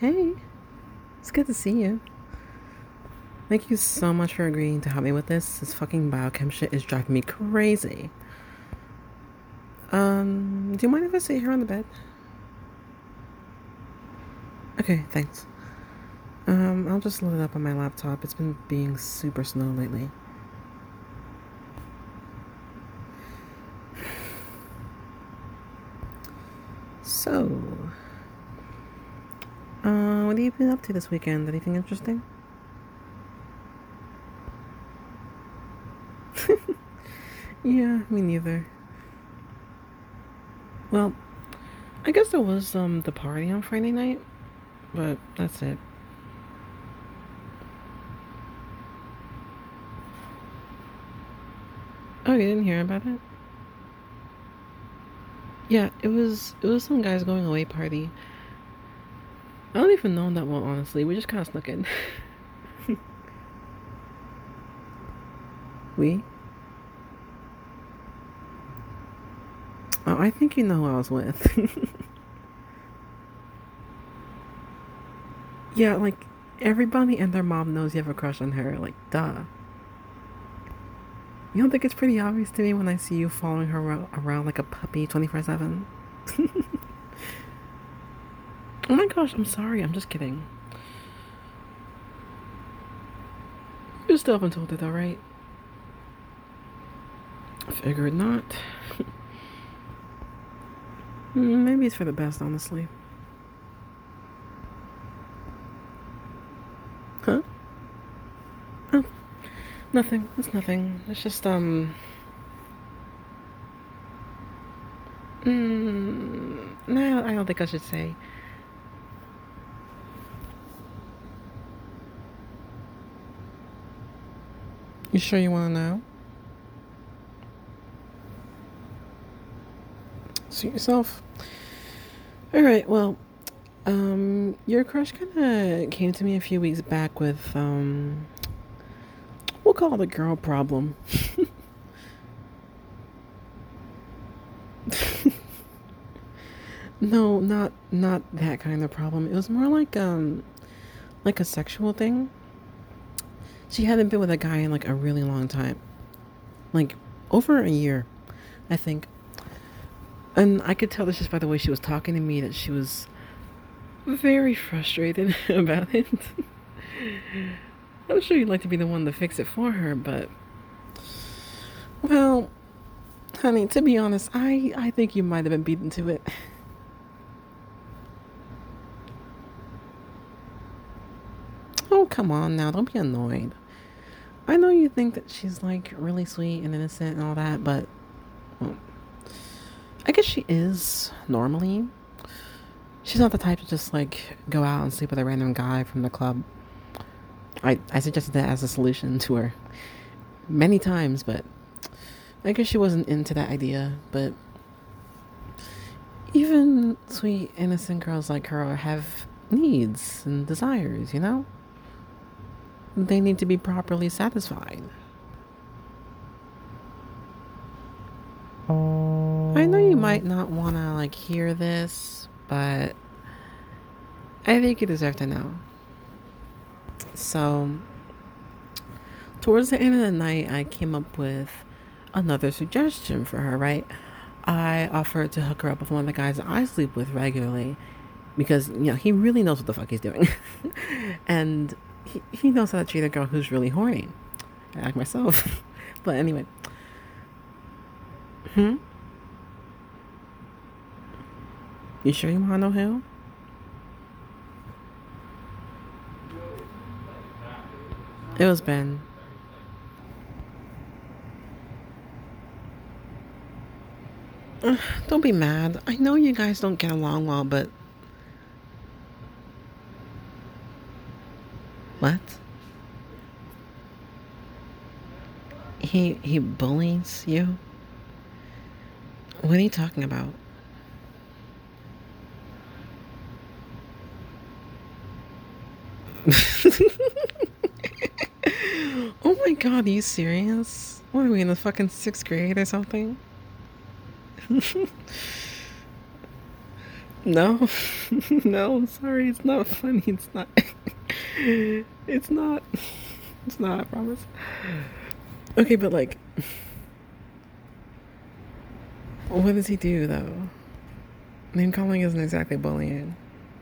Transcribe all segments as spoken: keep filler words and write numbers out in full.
Hey, it's good to see you. Thank you so much for agreeing to help me with this. This fucking biochem shit is driving me crazy. Um, do you mind if I sit here on the bed? Okay, thanks. Um, I'll just load it up on my laptop. It's been being super slow lately. So, uh, what have you been up to this weekend? Anything interesting? Yeah, me neither. Well, I guess there was um the party on Friday night, but that's it. Oh, you didn't hear about it? Yeah, it was it was some guys going away party. I don't even know that well, honestly. We just kind of snuck in. We? Oh, I think you know who I was with. Yeah, like everybody and their mom knows you have a crush on her. Like, duh. You don't think it's pretty obvious to me when I see you following her around like a puppy twenty-four seven? Oh my gosh, I'm sorry. I'm just kidding. You still haven't told her though, right? Figured not. Maybe it's for the best, honestly. Huh? Oh, nothing. It's nothing. It's just, um. Mm, no, I don't think I should say. You sure you want to know? Suit yourself. Alright, well, um, your crush kind of came to me a few weeks back with, um, we'll call it a girl problem. No, not not that kind of problem. It was more like um like a sexual thing. She hadn't been with a guy in like a really long time. Like over a year, I think. And I could tell this just by the way she was talking to me that she was very frustrated about it. I'm sure you'd like to be the one to fix it for her, but well, honey, to be honest, I I think you might have been beaten to it. Oh, come on now, don't be annoyed. I know you think that she's like really sweet and innocent and all that, but well, I guess she is normally. She's not the type to just like go out and sleep with a random guy from the club. I, I suggested that as a solution to her many times, but I guess she wasn't into that idea. But even sweet, innocent girls like her have needs and desires, you know? They need to be properly satisfied. I know you might not want to like hear this, but I think you deserve to know. So, towards the end of the night, I came up with another suggestion for her, right? I offered to hook her up with one of the guys that I sleep with regularly because, you know, he really knows what the fuck he's doing. And he, he knows how to treat a girl who's really horny, like myself. But anyway. Hmm? You sure you want to know who? It was Ben. Uh, don't be mad. I know you guys don't get along well, but what? He he bullies you? What are you talking about? Oh my god, are you serious? What are we in the fucking sixth grade or something? No, no, I'm sorry. It's not funny. It's not. It's not. It's not, I promise. Okay, but like, what does he do though? Name calling isn't exactly bullying.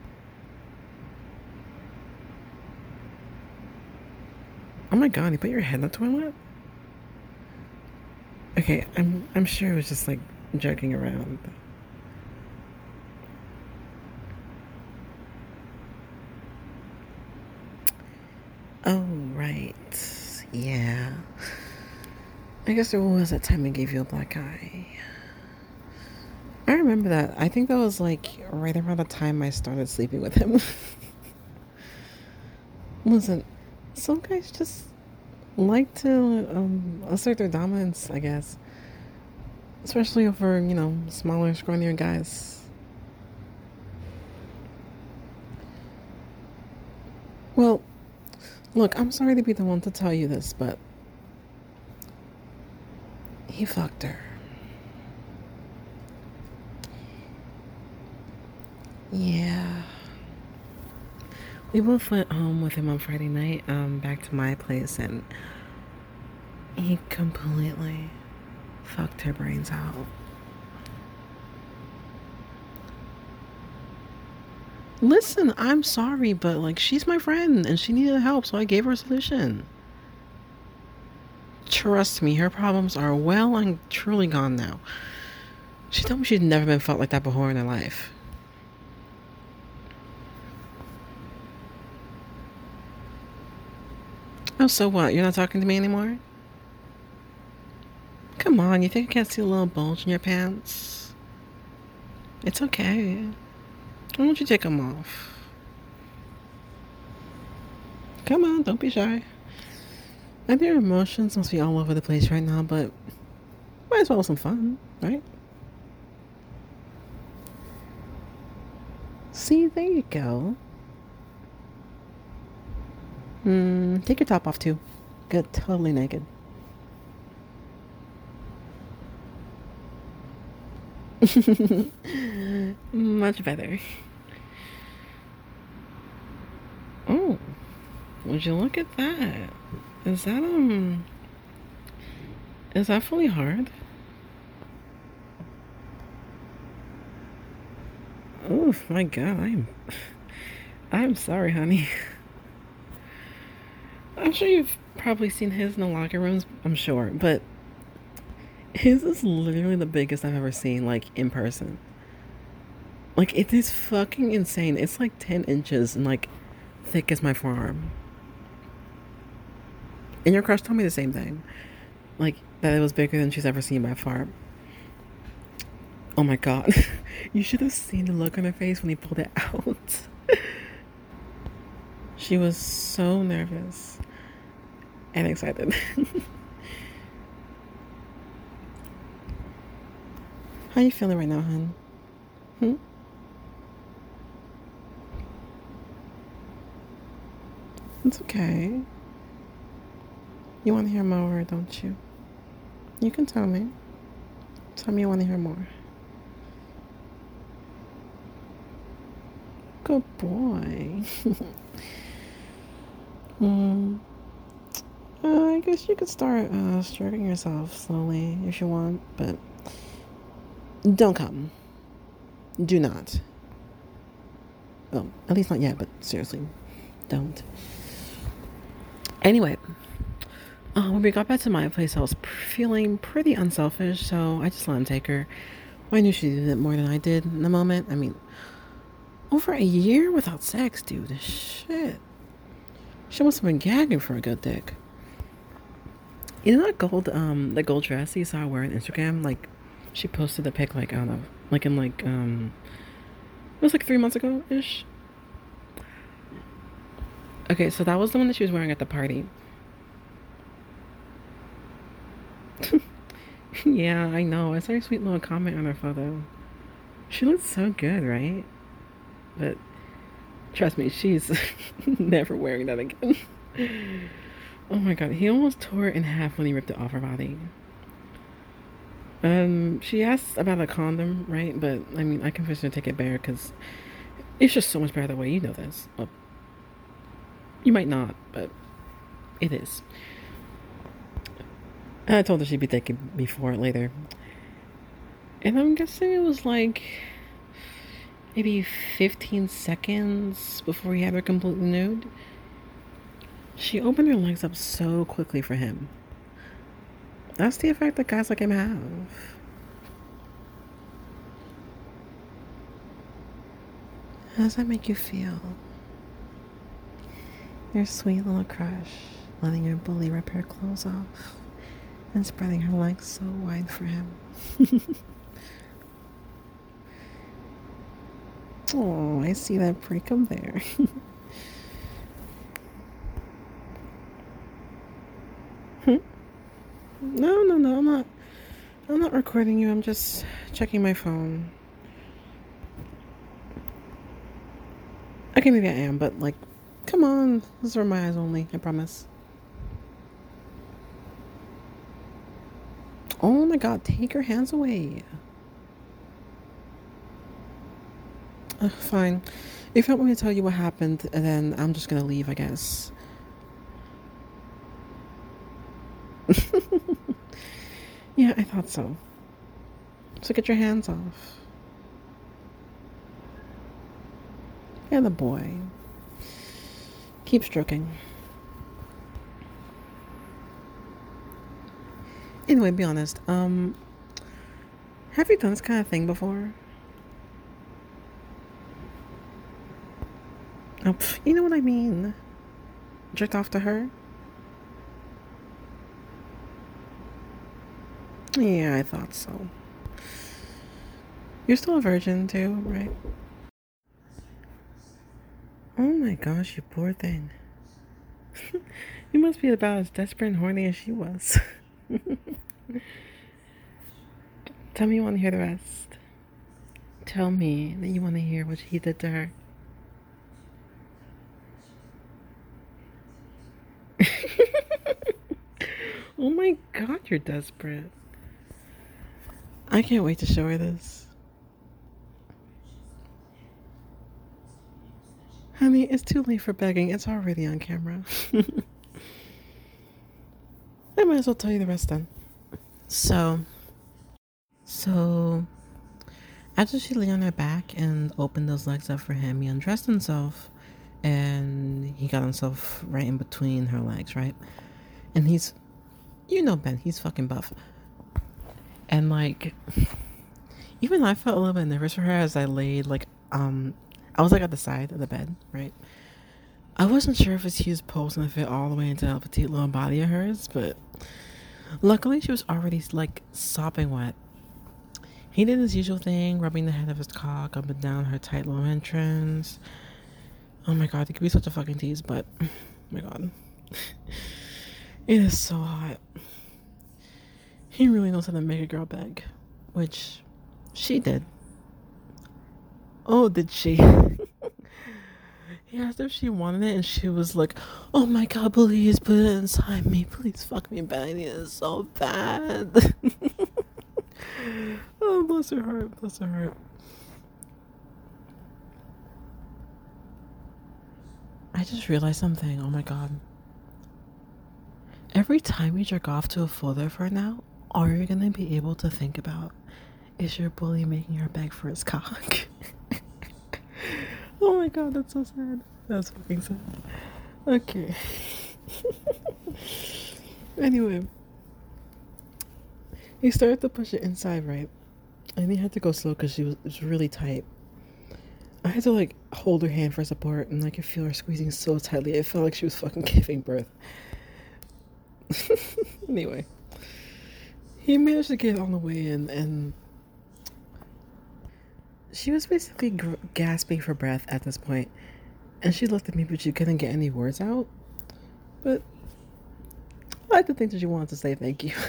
Oh my god, you put your head in the toilet? Okay, I'm I'm sure it was just like joking around. Oh right. Yeah. I guess there was that time I gave you a black eye. I remember that. I think that was like right around the time I started sleeping with him. Listen, some guys just like to um, assert their dominance, I guess. Especially over, you know, smaller, scrawnier guys. Well, look, I'm sorry to be the one to tell you this, but he fucked her. Yeah. We both went home with him on Friday night, um, back to my place, and he completely fucked her brains out. Listen, I'm sorry, but like she's my friend and she needed help, so I gave her a solution. Trust me, her problems are well and truly gone now. She told me she'd never been felt like that before in her life. Oh, so what? You're not talking to me anymore? Come on, you think I can't see a little bulge in your pants? It's okay. Why don't you take them off? Come on, don't be shy. I know your emotions must be all over the place right now, but might as well have some fun, right? See, there you go. Hmm, take your top off too. Get totally naked. Much better. Oh, would you look at that? Is that, um, is that fully hard? Oh my god, I'm, I'm sorry, honey. I'm sure you've probably seen his in the locker rooms, I'm sure, but his is literally the biggest I've ever seen, like, in person. Like, it is fucking insane. It's like ten inches and, like, thick as my forearm. And your crush told me the same thing. Like, that it was bigger than she's ever seen by far. Oh my god. You should have seen the look on her face when he pulled it out. She was so nervous and excited. How you feeling right now, hun? Hmm? It's okay. You want to hear more, don't you? You can tell me. Tell me you want to hear more. Good boy. Hmm. Uh, I guess you could start uh, stroking yourself slowly if you want, but don't come. Do not. Well, at least not yet, but seriously, don't. Anyway, uh, when we got back to my place, I was feeling pretty unselfish, so I just let him take her. I knew she did it more than I did in the moment. I mean, over a year without sex, dude. Shit. She must have been gagging for a good dick. You know that gold, um, the gold dress you saw her wearing on Instagram? Like, she posted the pic, like, I don't know, like in, like, um, it was like three months ago ish. Okay, so that was the one that she was wearing at the party. Yeah, I know. I saw your sweet little comment on her photo. She looks so good, right? But trust me, she's never wearing that again. Oh my god, he almost tore it in half when he ripped it off her body. Um, she asked about a condom, right? But I mean, I convinced her to take it bare because it's just so much better that way. You know this. Well, you might not, but it is. I told her she'd be thanking me for it later. And I'm guessing it was like maybe fifteen seconds before he had her completely nude. She opened her legs up so quickly for him. That's the effect that guys like him have. How does that make you feel? Your sweet little crush, letting your bully rip her clothes off and spreading her legs so wide for him. Oh, I see that prick up there. No, no, no, I'm not. I'm not recording you. I'm just checking my phone. Okay, maybe I am, but like, come on. Those are my eyes only. I promise. Oh my god, take your hands away. Uh, fine. If you want me to tell you what happened, then I'm just gonna leave, I guess. Yeah, I thought so. So get your hands off. Yeah, the boy. Keep stroking. Anyway, be honest. Um, have you done this kind of thing before? Oh, pff, you know what I mean. Jerked off to her? Yeah, I thought so. You're still a virgin too, right? Oh my gosh, you poor thing. You must be about as desperate and horny as she was. Tell me you want to hear the rest. Tell me that you want to hear what he did to her. Oh my god, you're desperate. I can't wait to show her this. Honey, it's too late for begging. It's already on camera. I might as well tell you the rest then. So, so after she lay on her back and opened those legs up for him, he undressed himself and he got himself right in between her legs, right? And he's, you know, Ben, he's fucking buff. And like, even I felt a little bit nervous for her as I laid, like, um, I was like at the side of the bed, right? I wasn't sure if his huge pose gonna fit all the way into that petite little body of hers, but luckily she was already like sopping wet. He did his usual thing, rubbing the head of his cock up and down her tight little entrance. Oh my god, it could be such a fucking tease, but oh my god. It is so hot. He really knows how to make a girl beg, which she did. Oh, did she? He asked if she wanted it, and she was like, "Oh my god, please put it inside me. Please fuck me bad. I need it so bad." Oh, bless her heart, bless her heart. I just realized something. Oh my god. Every time you jerk off to a folder for now, all you're gonna be able to think about is your bully making her beg for his cock. Oh my god, that's so sad. That's fucking sad. Okay. Anyway, he started to push it inside, right? And he had to go slow because she was, it was really tight. I had to like hold her hand for support, and I could feel her squeezing so tightly. It felt like she was fucking giving birth. Anyway, he managed to get on the way in, and she was basically gr- gasping for breath at this point. And she looked at me, but she couldn't get any words out. But I like to think that she wanted to say thank you.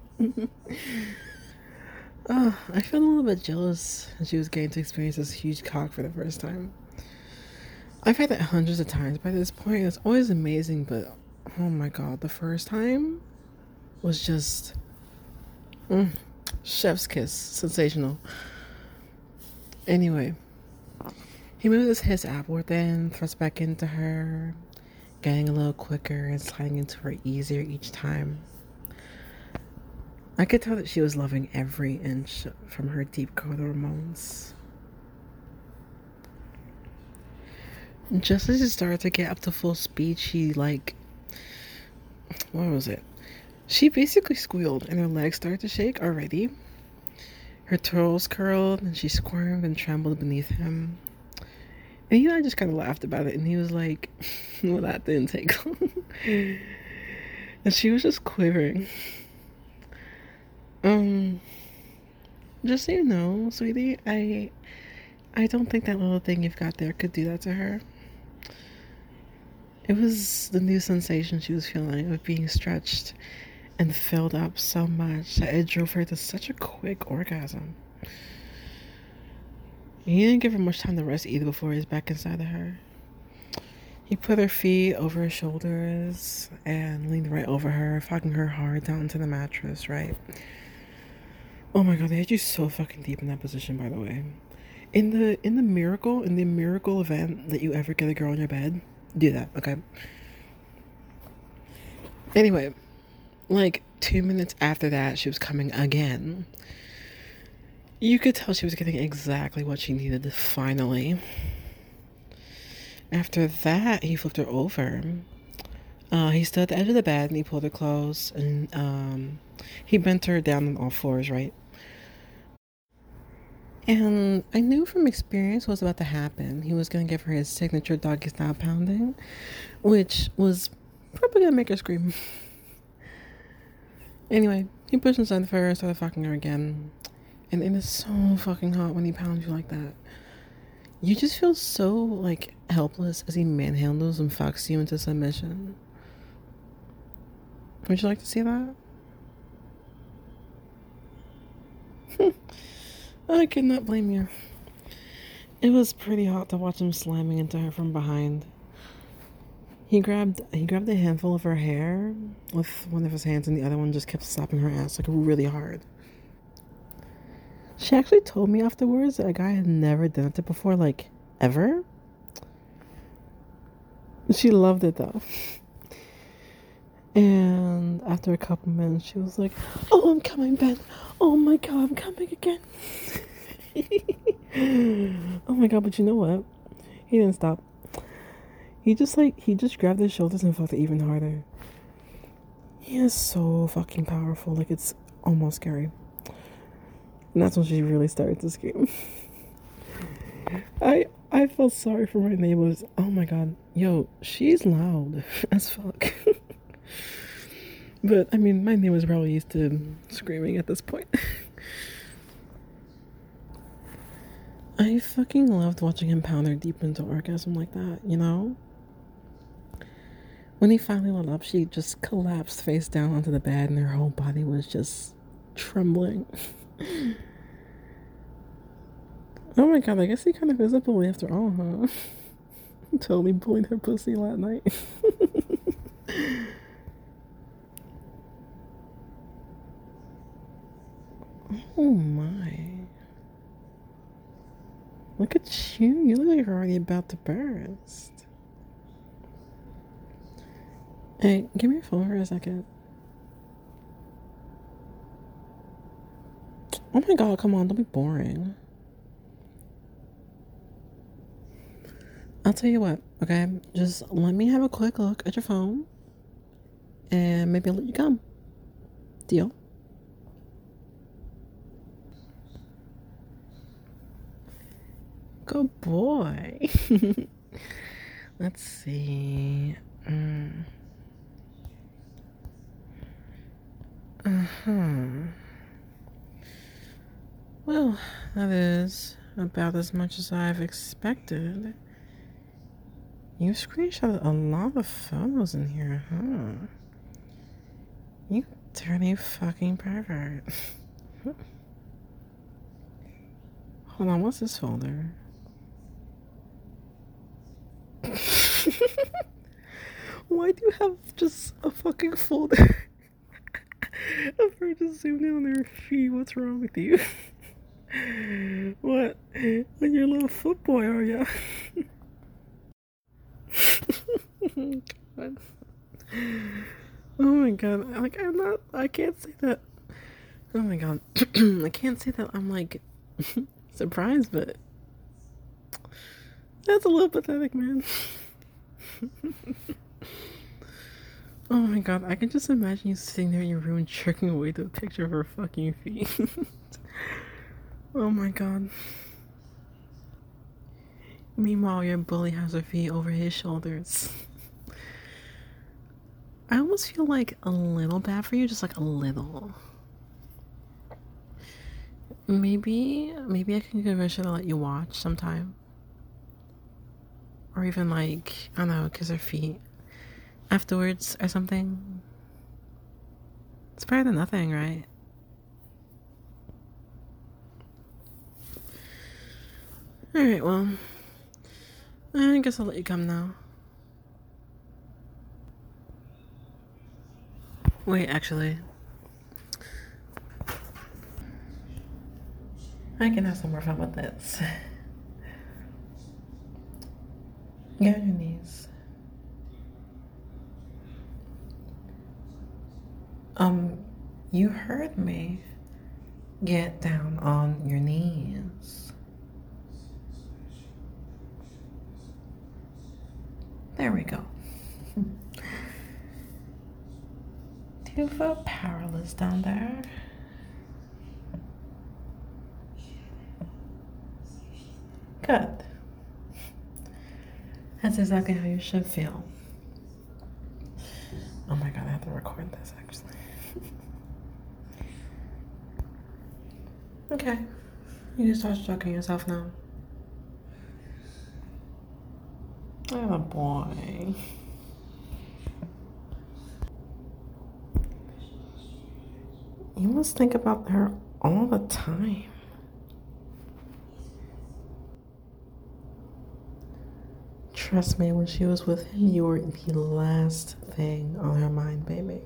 Oh, I felt a little bit jealous that she was getting to experience this huge cock for the first time. I've had that hundreds of times by this point. It's always amazing, but oh my god, the first time was just. Mm. Chef's kiss. Sensational. Anyway, he moves his outward then, thrusts back into her, getting a little quicker and sliding into her easier each time. I could tell that she was loving every inch from her deep coat hormones. Just as she started to get up to full speed, she, like, what was it? She basically squealed and her legs started to shake already. Her toes curled and she squirmed and trembled beneath him. And he and I just kind of laughed about it, and he was like, well, that didn't take long. And she was just quivering. Um, just so you know, sweetie, I I don't think that little thing you've got there could do that to her. It was the new sensation she was feeling of being stretched and filled up so much that it drove her to such a quick orgasm. He didn't give her much time to rest either before he was back inside of her. He put her feet over her shoulders and leaned right over her, fucking her hard down into the mattress, right? Oh my god, they had you so fucking deep in that position, by the way. In the in the miracle, in the miracle event that you ever get a girl in your bed, do that, okay? Anyway, like two minutes after that, she was coming again. You could tell she was getting exactly what she needed finally. After that, he flipped her over. Uh, he stood at the edge of the bed and he pulled her close and um, he bent her down on all fours, right? And I knew from experience what was about to happen. He was going to give her his signature doggy style pounding, which was probably going to make her scream. Anyway, he pushed inside of her and started fucking her again. And it is so fucking hot when he pounds you like that. You just feel so, like, helpless as he manhandles and fucks you into submission. Would you like to see that? I could not blame you. It was pretty hot to watch him slamming into her from behind. He grabbed he grabbed a handful of her hair with one of his hands, and the other one just kept slapping her ass, like, really hard. She actually told me afterwards that a guy had never done it before, like, ever. She loved it, though. And after a couple minutes, she was like, oh, I'm coming, Ben. Oh my god, I'm coming again. Oh my god, but you know what? He didn't stop. He just, like, he just grabbed his shoulders and fucked it even harder. He is so fucking powerful. Like, it's almost scary. And that's when she really started to scream. I I felt sorry for my neighbors. Oh my god. Yo, she's loud as fuck. But, I mean, my neighbors probably used to screaming at this point. I fucking loved watching him pound her deep into orgasm like that, you know? When he finally lit up, she just collapsed face down onto the bed and her whole body was just trembling. Oh my god, I guess he kind of is a bully after all, huh? Totally bullied her pussy last night. Oh my. Look at you. You look like you're already about to burst. Hey, give me your phone for a second. Oh my god, come on, don't be boring. I'll tell you what, okay? Just let me have a quick look at your phone and maybe I'll let you come. Deal? Good boy. Let's see. Mm. Uh-huh. Well, that is about as much as I've expected. You screenshotted a lot of photos in here, huh? You dirty fucking pervert. Hold on, what's this folder? Why do you have just a fucking folder A bird just zoomed in on their feet. What's wrong with you? What? When you're a little foot boy, are ya? God. Oh my god. Like, I'm not. I can't say that. Oh my god. I can't say that I'm like surprised, but that's a little pathetic, man. Oh my god, I can just imagine you sitting there in your room jerking away to a picture of her fucking feet. Oh my god. Meanwhile, your bully has her feet over his shoulders. I almost feel like a little bad for you, just like a little. Maybe, maybe I can convince her to let you watch sometime. Or even like, I don't know, kiss her feet afterwards or something. It's better than nothing, right? Alright, well, I guess I'll let you come now. Wait, actually, I can have some more fun with this. Get on your knees. Um, you heard me. Get down on your knees. There we go. Do you feel powerless down there? Good. That's exactly how you should feel. Oh my god, I have to record this actually. Okay. You can start stroking yourself now. Oh boy. You must think about her all the time. Trust me, when she was with him, you were the last thing on her mind, baby.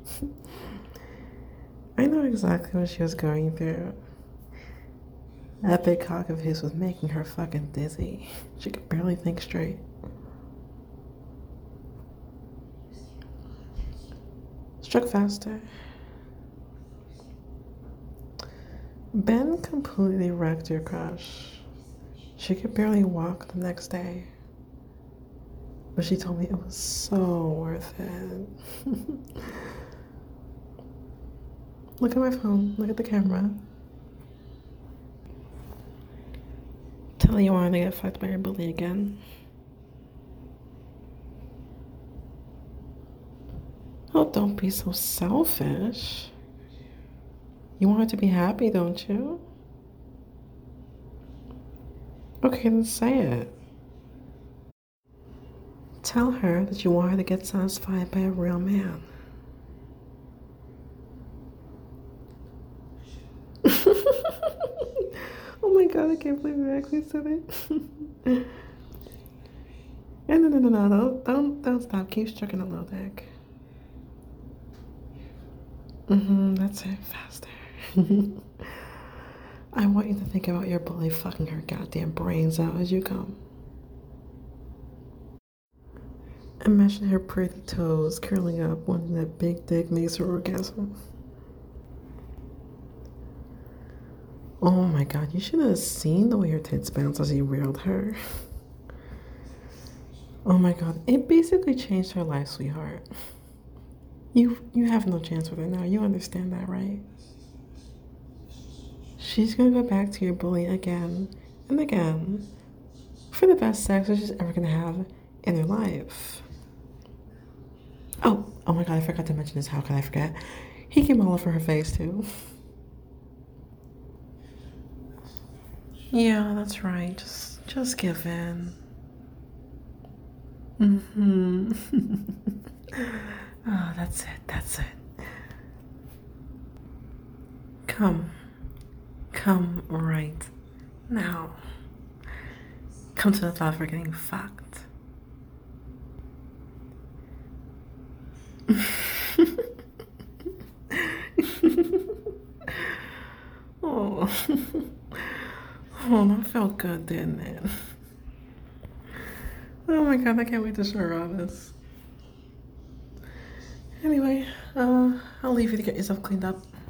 I know exactly what she was going through. That big cock of his was making her fucking dizzy. She could barely think straight. Stroke faster. Ben completely wrecked your crush. She could barely walk the next day. But she told me it was so worth it. Look at my phone. Look at the camera. Tell you wanted to get fucked by your bully again. Oh, don't be so selfish. You want her to be happy, don't you? Okay, then say it. Tell her that you want her to get satisfied by a real man. Oh my god, I can't believe you actually said it. No, no, no, no, no, don't, don't, don't stop. Keep stroking the low deck. Mm-hmm, that's it, faster. I want you to think about your bully fucking her goddamn brains out as you come. Imagine her pretty toes curling up when that big dick makes her orgasm. Oh my god, you should have seen the way her tits bounced as you railed her. Oh my god, it basically changed her life, sweetheart. You you have no chance with her now. You understand that, right? She's gonna go back to your bully again and again for the best sex that she's ever gonna have in her life. Oh, oh my god, I forgot to mention this. How could I forget? He came all over her face too. Yeah, that's right. Just just give in. Mm-hmm. Oh, that's it, that's it. Come. Come right now. Come to the thought of her getting fucked. Oh, that felt good, didn't it? Oh my god, I can't wait to show Rob this. Anyway, uh, I'll leave you to get yourself cleaned up.